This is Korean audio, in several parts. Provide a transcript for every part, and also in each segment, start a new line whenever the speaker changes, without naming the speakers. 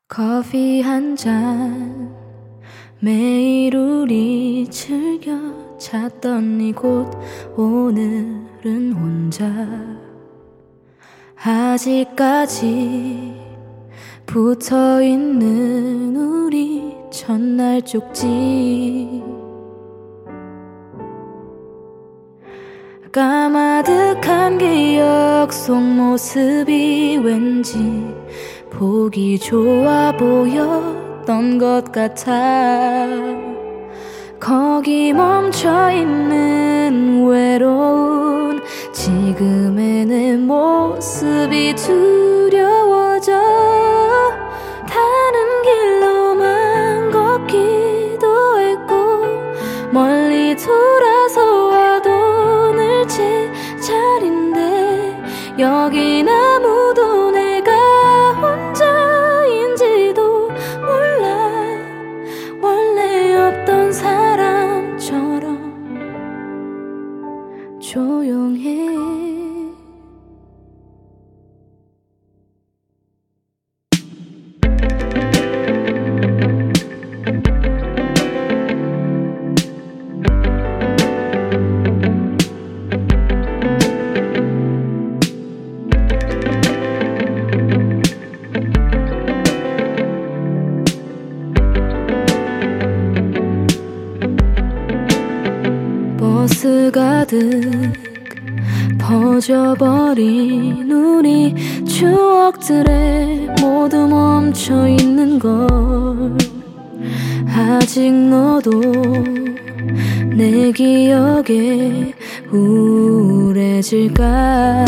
커피 한 잔 매일 우리 즐겨 찾던 이곳 오늘은 혼자 아직까지 붙어있는 우리 첫날 쪽지 까마득한 기억 속 모습이 왠지 보기 좋아 보였던 것 같아 거기 멈춰있는 외로운 지금의 내 모습이 두려워져 다른 길로만 걷기도 했고 멀리 돌아서 와도 늘 제자리인데 여긴 아무도 내가 혼자인지도 몰라 원래 없던 사람처럼 조용해 버스 가득 퍼져버린 우리 추억들에 모두 멈춰있는 걸 아직 너도 내 기억에 우울해질까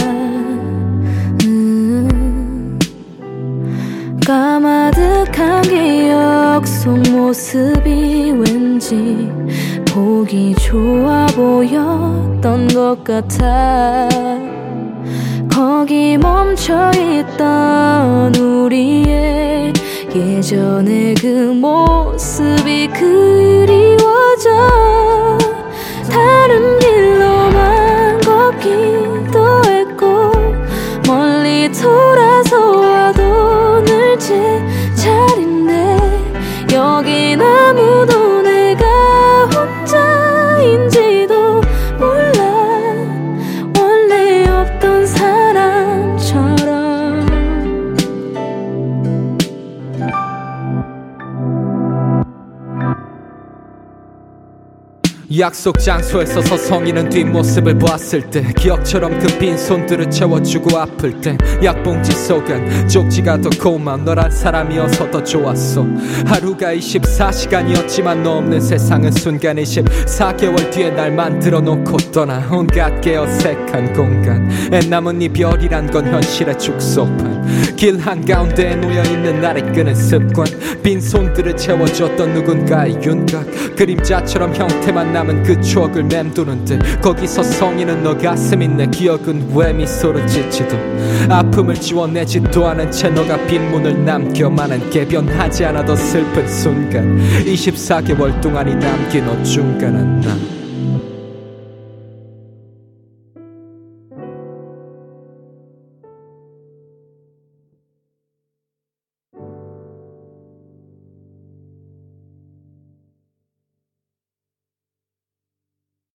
까마득한 기억 속 모습이 왠지 보기 좋아 보였던 것 같아 거기 멈춰있던 우리의 예전의 그 모습이 그리워져 다른 길로만 걷기도 했고 멀리 돌아서 와도 늘 제자리인데 여긴 아무도 내가 혼자인지도 몰라 원래 없던 사람처럼
약속 장소에서 서성이는 뒷모습을 보았을 때 기억처럼 그 빈손들을 채워주고 아플 때 약봉지 속엔 쪽지가 더 고마운 너란 사람이어서 더 좋았어 하루가 24시간이었지만 너 없는 세상은 순간 24개월 뒤에 날 만들어 놓고 떠나 온갖 게 어색한 공간 애남은 이별이란 건 현실의 축소판 길 한가운데에 놓여있는 나를 끄는 습관 빈손들을 채워줬던 누군가의 윤곽 그림자처럼 형태만 남은 그 추억을 맴도는데 거기서 성인은 너 가슴인 내 기억은 왜 미소를 짓지도 아픔을 지워내지도 않은 채 너가 빈문을 남겨 많은 개변하지 않아도 슬픈 순간 24개월 동안이 남긴 어중간한 나